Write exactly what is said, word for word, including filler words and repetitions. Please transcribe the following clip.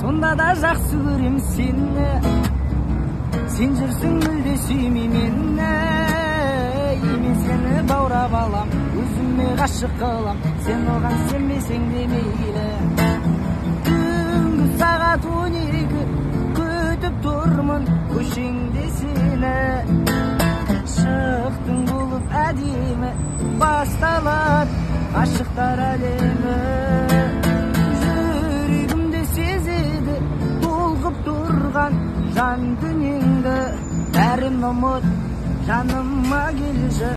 сонда да жақсы көрем сені. Сен жүрсің мүлде сүймей мені, мен сені баурап алам, өзіме ғашық қылам, сен оған сенбесең де мейлі. Түнгі сағат он екі күтіп тұрмын көшеңде сені. Шықтың болып әдемі, басталады ғашықтар әлемі. Жүрегімде сезеді толқып тұрған жан дүниеңді, бәрін ұмыт жаныма келші.